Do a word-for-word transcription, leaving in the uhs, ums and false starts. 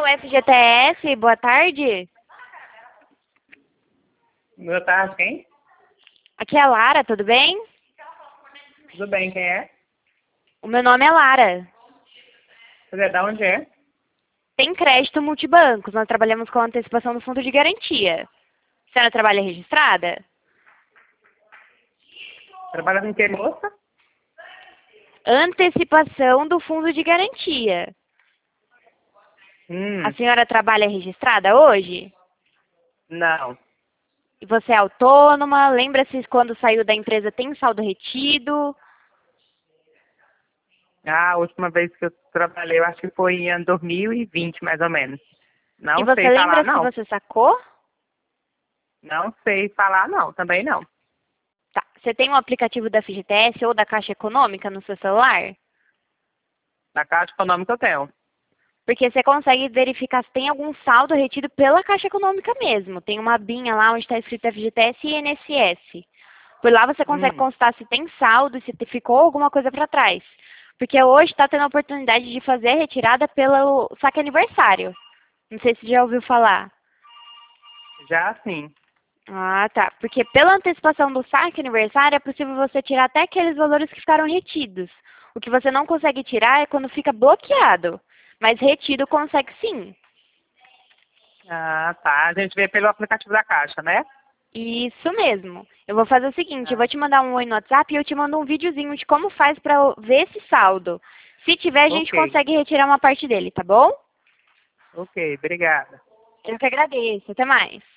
o F G T S, boa tarde. Boa tarde, quem? Aqui é a Lara, tudo bem? Tudo bem, quem é? O meu nome é Lara. Você é da onde é? Tem crédito multibancos, nós trabalhamos com antecipação do fundo de garantia. A senhora trabalha registrada? Trabalha com que, moça? Antecipação do fundo de garantia. Hum, A senhora trabalha registrada hoje? não. E você é autônoma? Lembra-se quando saiu da empresa tem saldo retido? Ah, a última vez que eu trabalhei, eu acho que foi em ano dois mil e vinte, mais ou menos. E Não você sei falar, lembra se não. você sacou? Não sei falar, não. Também não. Tá. Você tem um aplicativo da F G T S ou da Caixa Econômica no seu celular? Na Caixa Econômica eu tenho. Porque você consegue verificar se tem algum saldo retido pela Caixa Econômica mesmo. Tem uma abinha lá onde está escrito F G T S e I N S S. Por lá você consegue Hum, constatar se tem saldo e se te- ficou alguma coisa para trás. Porque hoje está tendo a oportunidade de fazer a retirada pelo saque aniversário. Não sei se já ouviu falar. já sim. Ah, tá. Porque pela antecipação do saque aniversário é possível você tirar até aqueles valores que ficaram retidos. O que você não consegue tirar é quando fica bloqueado. Mas retido consegue sim. Ah, tá. A gente vê pelo aplicativo da Caixa, né? Isso mesmo. Eu vou fazer o seguinte, eu vou Ah, te mandar um oi no WhatsApp e eu te mando um videozinho de como faz para ver esse saldo. Se tiver, a gente ok. consegue retirar uma parte dele, tá bom? Ok, obrigada. Eu que agradeço. Até mais.